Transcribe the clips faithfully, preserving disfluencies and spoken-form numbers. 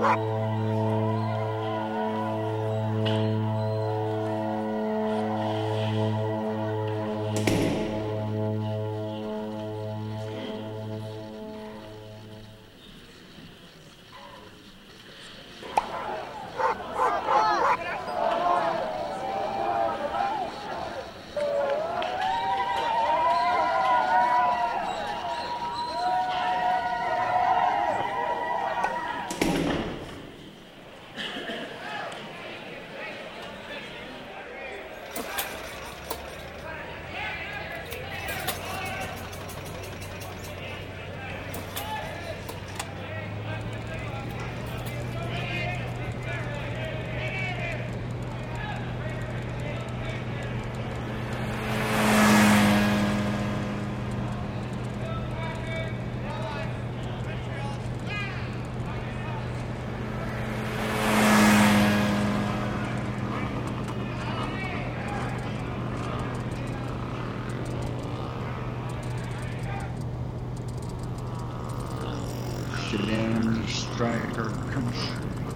Should enemy strike our country,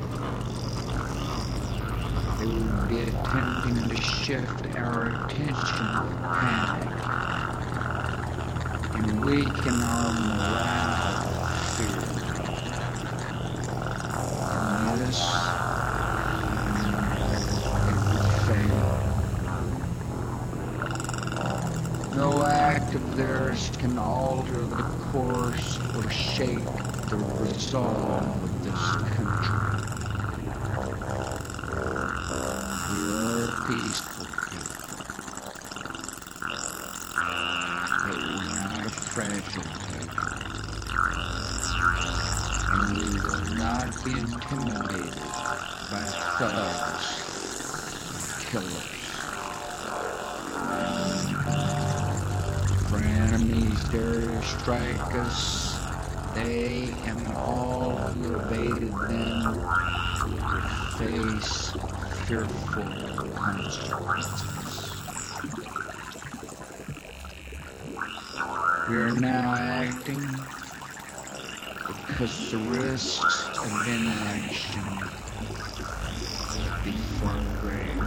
they will be attempting to shift our attention with panic and weaken our morale with fear. And this, it will fail. No act of theirs can alter the course or shape the resolve of this country. We are a peaceful people, but we're not a fragile people, and we will not be intimidated by thugs and killers. If our enemies dare to strike us, they and all who evaded them will face fearful consequences. We are now acting because the risks of inaction would be far greater.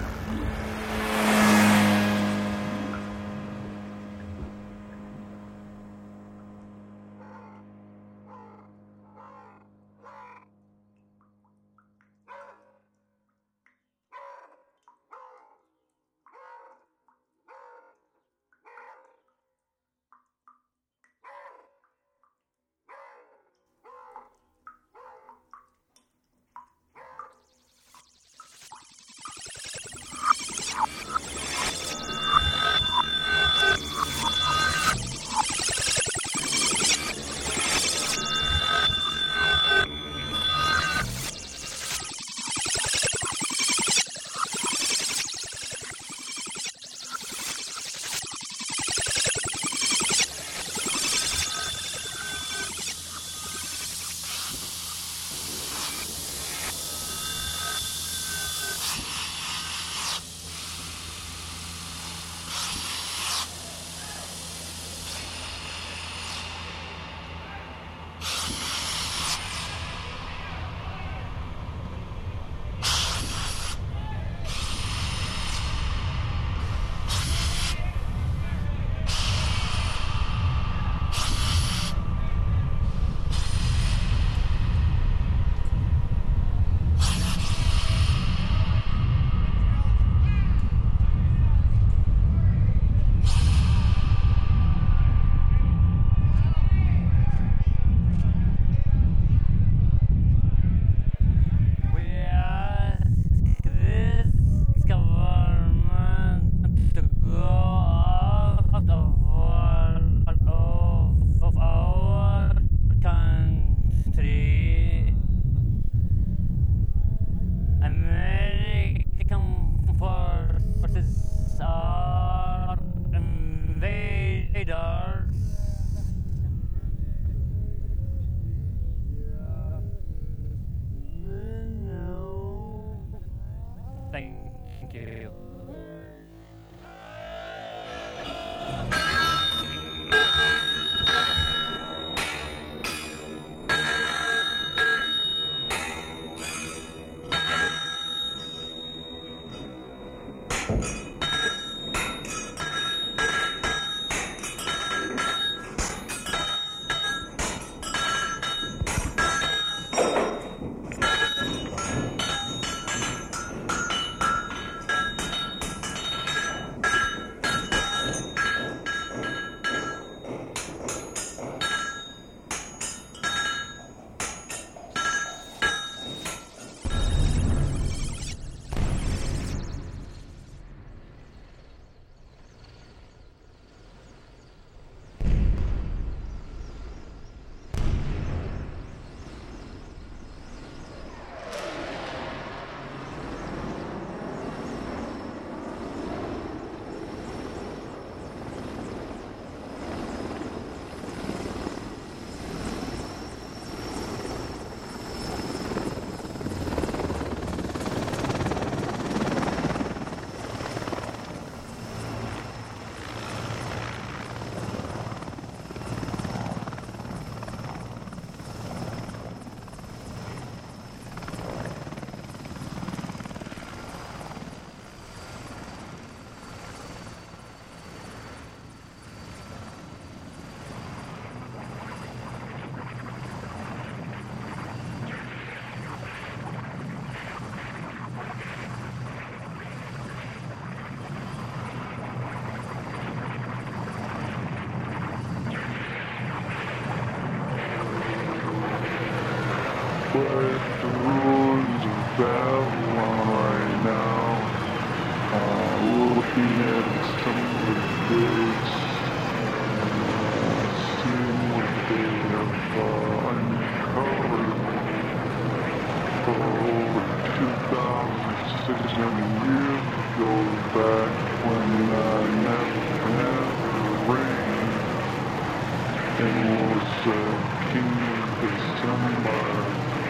like the ruins of Babylon right now. Uh, looking at some of the dates, uh, seeing what they have uh, uncovered for over two thousand six hundred years ago, back when uh, Nebuchadnezzar reigned and was uh, king of this empire.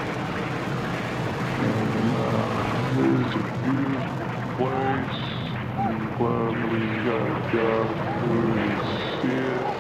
And uh, it's a beautiful place. I'm glad we got the opportunity to see it.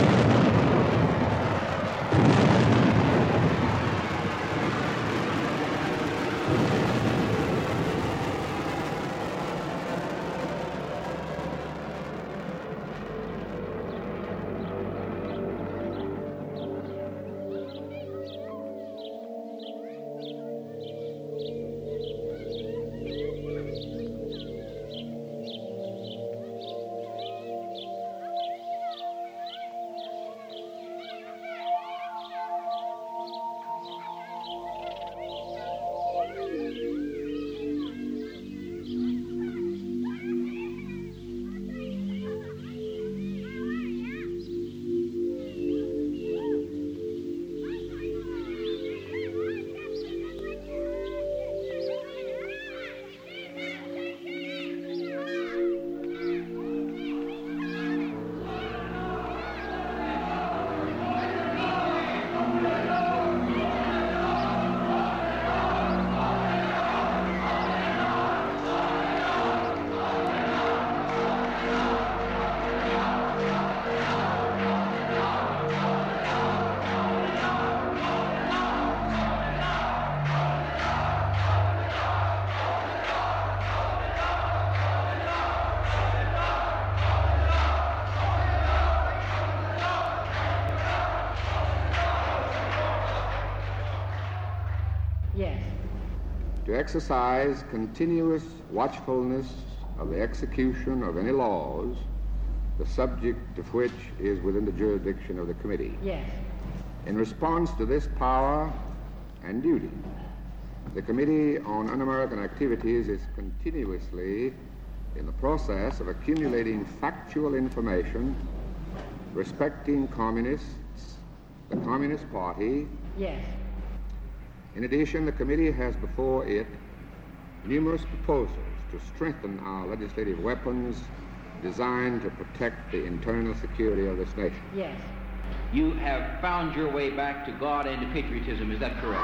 Yes. To exercise continuous watchfulness of the execution of any laws, the subject of which is within the jurisdiction of the committee. Yes. In response to this power and duty, the Committee on Un-American Activities is continuously in the process of accumulating factual information respecting communists, the Communist Party. Yes. In addition, the committee has before it numerous proposals to strengthen our legislative weapons designed to protect the internal security of this nation. Yes. You have found your way back to God and to patriotism, is that correct?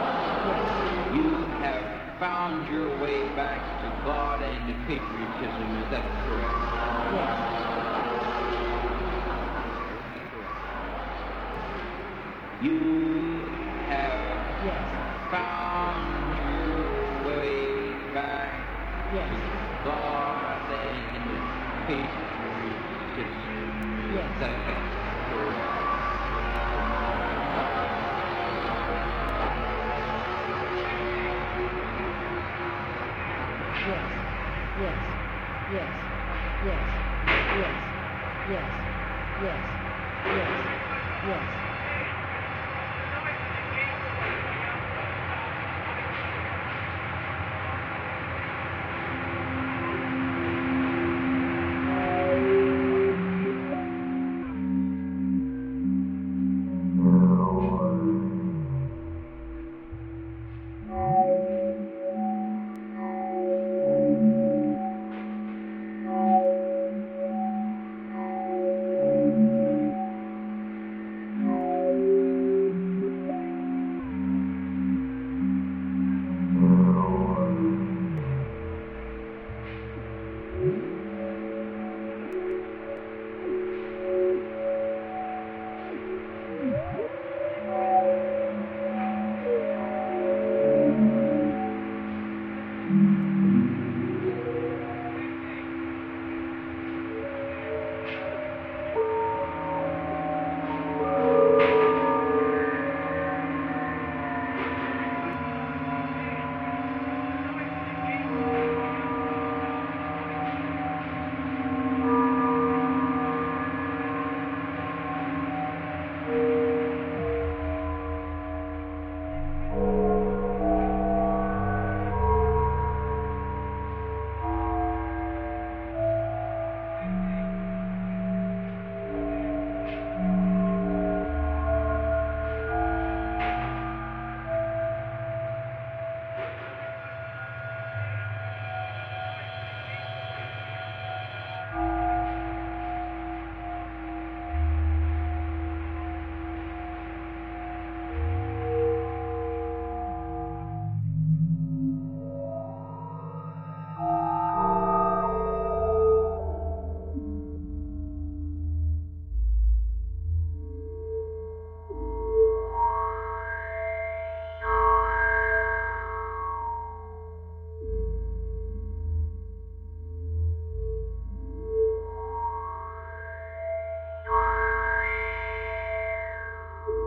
Yes. You have found your way back to God and to patriotism, is that correct? Yes. You have Yes. found your way back Yes. to God and to patriotism, Yes. is that correct? Yes. Yes. Yes. Yes. Yes. Yes. Yes. Yes. Yes.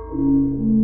Yes.